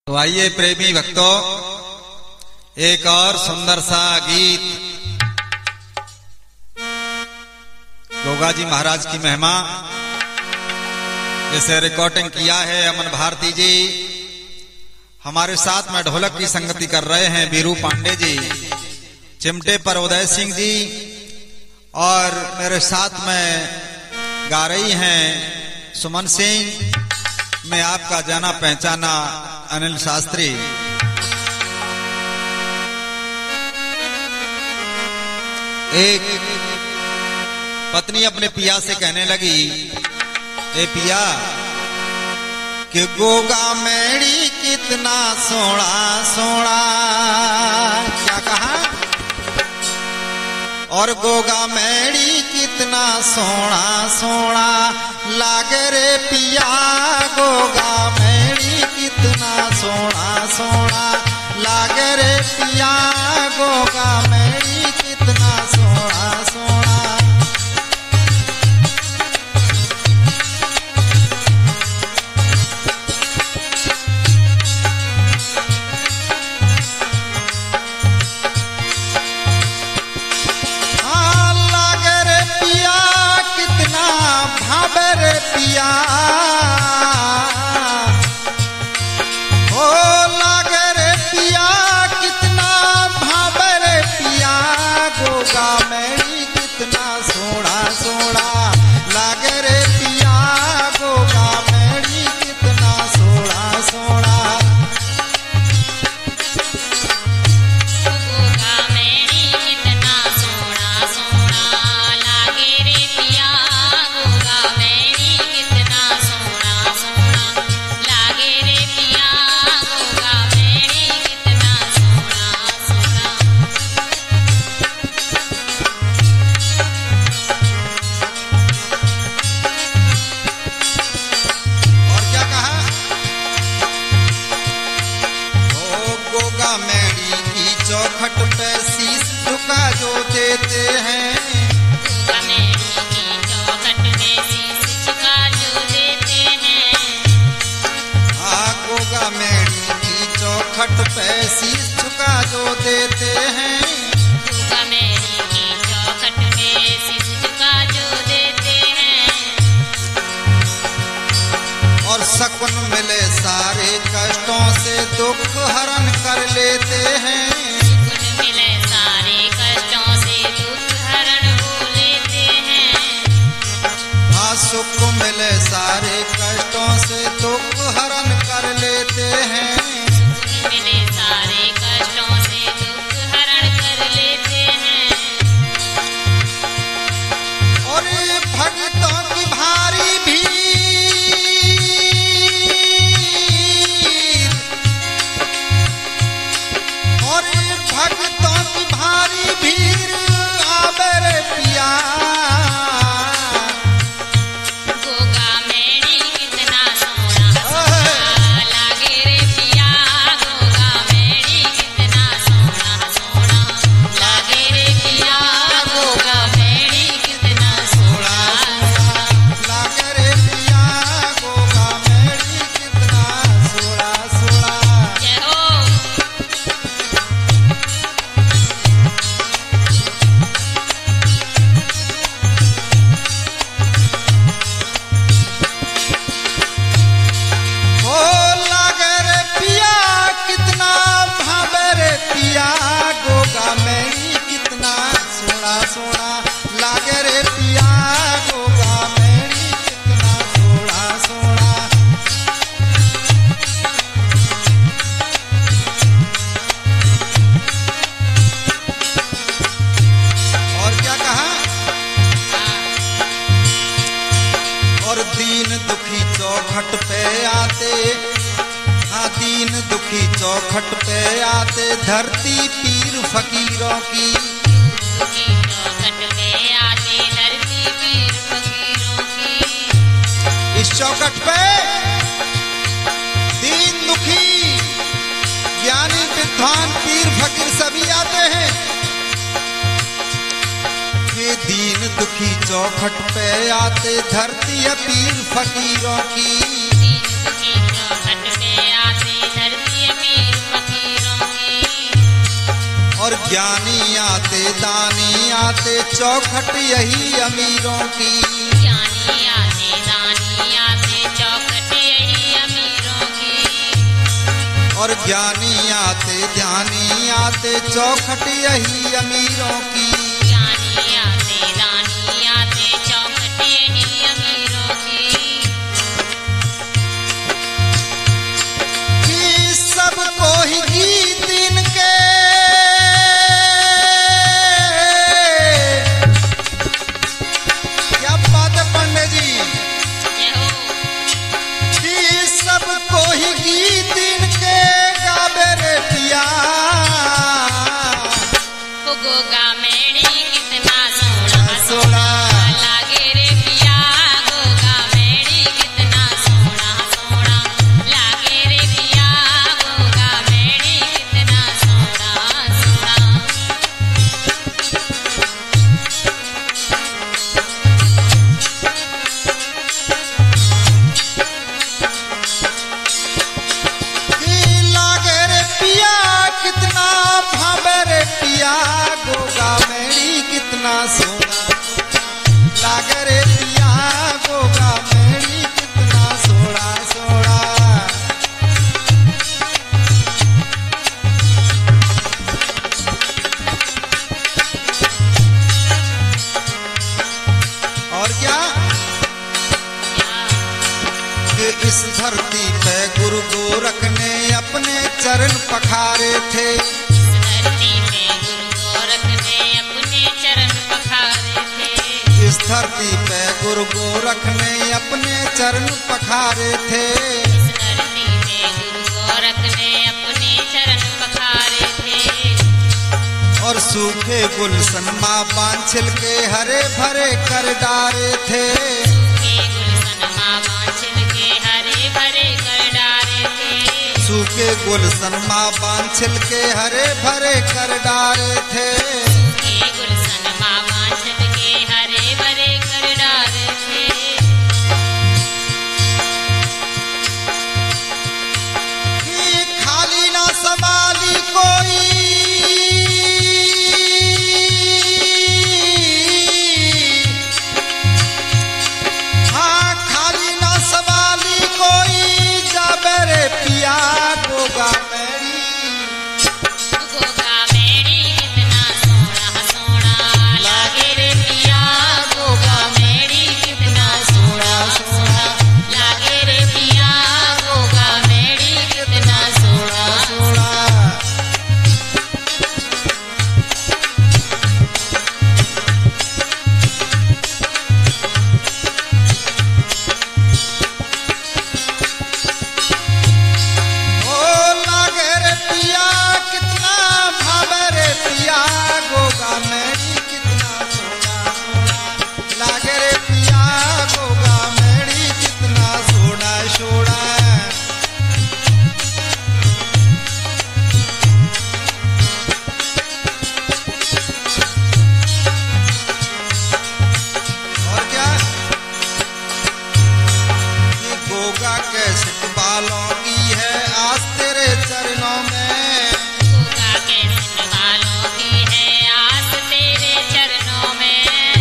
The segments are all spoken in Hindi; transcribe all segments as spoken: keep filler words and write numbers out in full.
तो आइए प्रेमी भक्तों, एक और सुंदर सा गीत गोगा जी महाराज की महिमा जिसे रिकॉर्डिंग किया है अमन भारती जी। हमारे साथ में ढोलक की संगति कर रहे हैं बीरू पांडे जी, चिमटे पर उदय सिंह जी, और मेरे साथ में गा रही हैं सुमन सिंह। मैं आपका जाना पहचाना अनिल शास्त्री। एक पत्नी अपने पिया से कहने लगी, ए पिया कि गोगा मेरी कितना सोना सोना, क्या कहा? और गोगा मेरी कितना सोना सोना लागे रे पिया, गोगा मेरी कितना सोना सोना लागे रे पिया, गोगा मेरी कितना सोना सोना। पिया ओ लागे रे पिया कितना भावे रे पिया, गोगा मेरी कितना सोना सोना लागे रे पिया, गोगा मेरी कितना सोना सोना। गोगा मेरी कितना सोना सोना लागे रे पिया, गोगा मेरी कितना सोना सोना लागे रे पिया, गोगा मेरी कितना सोना सोना। और क्या कहा? ओ गोगा मेरी की चौखट पे शीश झुका जो देते हैं, गोगा मेरी की चौखट में शीश झुका जो देते हैं, हाँ गोगा मेरी की चौखट पे शीश झुका जो देते हैं। गोगा मेरी की चौखट में शीश झुका जो देते हैं, और शकुन मिले सारे कष्टों से दुख हरण कर लेते हैं, सुकुन मिले सारे कष्टों से दुख हरण हो लेते हैं, हाँ सुख मिले सारे कष्टों से दुख हरण कर लेते हैं। सुकुन मिले सारे कष्टों से दुख हरण कर लेते हैं, और ये भक्तों की भारी भीड़, और ये भक्तों की भारी भीड़ आवे रे पिया, गोगा मेरी कितना सोना सोना लागे रे पिया, गोगा मेरी कितना सोना सोना लागे रे पिया, गोगा मेरी कितना सोना सोना। लागे रे पिया, गोगा मेरी कितना सोना सोना। जय हो। ओ लागे रे पिया कितना भावे रे पिया, गोगा मेरी कितना सोना सोना लागे रे पिया, गोगा मेरी कितना सोना सोना। और क्या कहा? और दीन दुखी चौखट पे आते, हाँ दीन दुखी चौखट पे आते, धरती पीर फकीरों की, दुखी चौखट में आते धरती पीर फकीरों की, इस चौखट पे दीन दुखी ज्ञानी विद्वान पीर फकीर सभी आते हैं। ये दीन दुखी चौखट पे आते, धरती है पीर फकीरों की, दीन दुखी चौखट में आते धरती ज्ञानी आते दानी आते चौखट यही अमीरों की। ज्ञानी आते दानी आते चौखट यही अमीरों की। और ज्ञानी आते ध्यानी आते चौखट यही अमीरों की। ज्ञानी आते दानी आते चौखट यही अमीरों की। कि सबको ही गीत इनके क्या बात है पंडित जी। जय हो। कि सबको ही गीत इनके गावे रे पिया। ओ गोगा मेरी कितना सोना सोना लागे रे पिया। गोगा मेरी कितना सोना सोना लागे रे पिया। गोगा मेरी कितना सोना सोना। कि लागे रे पिया कितना भावे रे पिया। गोगा मेरी कितना सोना लागे रे पिया। गोगा मेरी कितना सोना सोना। और क्या कि इस धरती पे गुरु गोरख ने अपने चरण पखारे थे। इस धरती पे गुरु गोरख ने अपने चरण पखारे थे। इस धरती पे गुरु गोरख ने अपने चरण पखारे थे। इस धरती पे गुरु गोरख ने अपने चरण पखारे थे। और सूखे गुलशन माँ बांछिल के हरे भरे कर डारे थे। सूखे गुलशन माँ बांछिल के हरे भरे कर डारे थे। सूखे गुलशन माँ बांछिल के हरे भरे कर डारे थे। सूखे गुलशन माँ बांछिल के हरे भरे कर डारे थे। कि खाली ना संभाली कोई। हाँ खाली ना संभाली कोई जाबे रे पिया। गोगा मेरी गोगा मेरी कितना सोना सोना लागे रे पिया। गोगा मेरी कितना सोना सोना लागे रे पिया। गोगा मेरी कितना सोना सोना। ओ लागे रे पिया कितना भावे रे पिया। गोगा मेरी कितना सोना सोना लागे रे पिया। गोगा मेरी कितना सोना सोना। और क्या कि गोगा कैसे बालों की है आज तेरे चरणों में। गोगा के वालों की है आस तेरे चरणों में।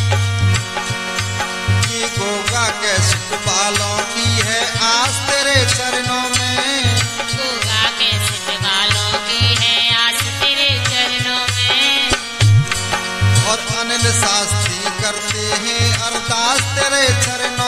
कि गोगा कैसे बालों की है आज तेरे चरणों में। गोगा के वालों की है आस तेरे चरणों में। और अनिल शास्त्री करते हैं अरदास तेरे चरणों